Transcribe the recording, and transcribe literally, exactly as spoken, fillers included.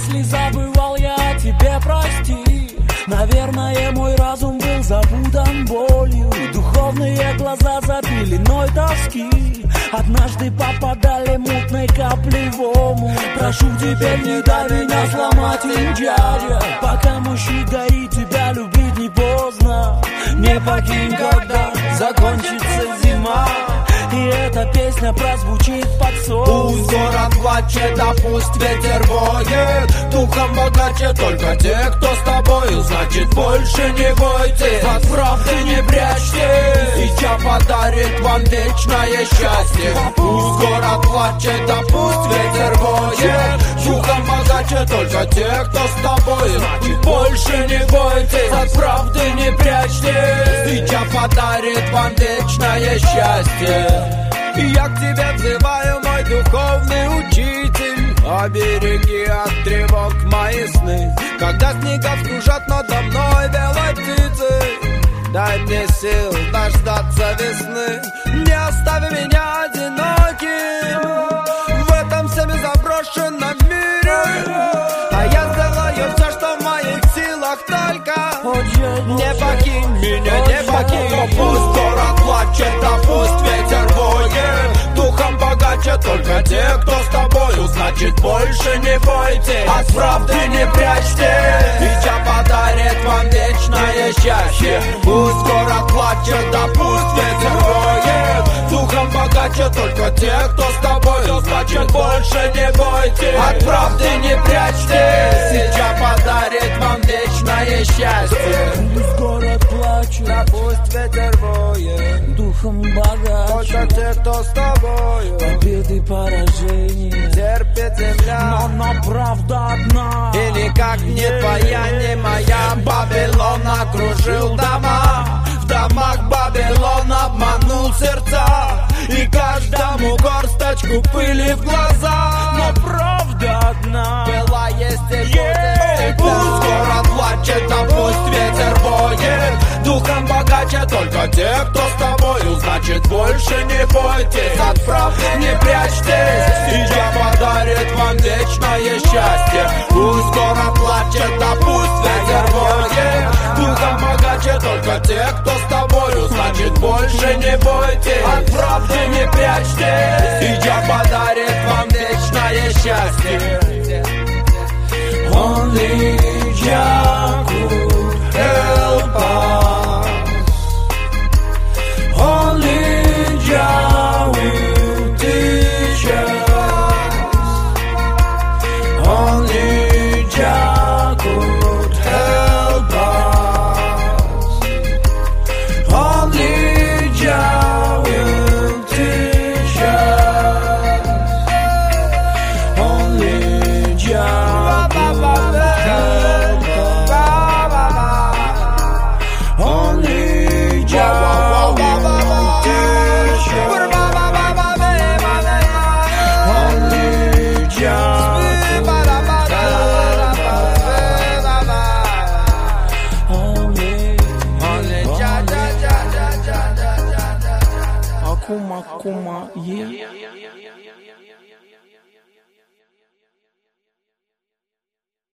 Если забывал я о тебе, прости. Наверное, мой разум был запутан болью. Духовные глаза за пеленой тоски однажды попадали мутной каплей в омут. Прошу теперь не дай меня сломать им, дядя. Пока мужчина горит, тебя любить не поздно. Не покинь, когда закончится зима, и эта песня прозвучит под сон. Пусть город плачет, а пусть ветер воет. Духом богаче только те, кто с тобою. Значит, больше не бойтесь, от правды не прячьтесь. Сейчас подарит вам вечное счастье. Пусть город плачет, а пусть ветер воет. Духом богаче только те, кто с тобою. Значит, больше не бойтесь, от правды не прячьтесь. Сейчас подарит вам вечное счастье. И я к тебе взываю, мой духовный учитель. Обереги от тревог мои сны. Когда снега скружат надо мной белой птицей, дай мне сил дождаться весны. Не оставь меня одиноким в этом всеми заброшенном мире. А я сделаю все, что в моих силах, только не покинь меня, не покинь. Пусть город плачет, а пусть ветер воет. Духом богаче только те, кто с тобою. Значит, больше не бойтесь, от правды не прячьтесь. Сейчас подарит вам вечное счастье. Пусть город плачет, а пусть ветер воет. Духом богаче только те, кто с тобою. Значит, больше не бойтесь, от правды не прячьтесь. Сейчас подарит вам вечное счастье. Пусть город плачет, а пусть ветер воет. Духом богаче только те, кто с тобою. Победы, поражения терпит земля, но, но правда одна. И никак не твоя, не моя. Вавилон окружил дома. В домах Вавилон обманул сердца. И каждому горсточку пыли в глаза. Но правда одна. Была, есть и будет. Пусть город плачет, а пусть ветер воет. Духом богаче только те, кто с тобою. Значит, больше не бойтесь, от правды не прячьтесь. Сейчас подарит вам вечное счастье. Пусть город плачет, а пусть ветер воет. Духом богаче только те, кто с тобою. Значит, больше не бойтесь, от правды не прячьтесь. Сейчас подарит вам вечное счастье. Only Jah could help us. Only Jah will teach us. Only Jah could help us. Only Jah will teach us. Only Jah. Акума, акума,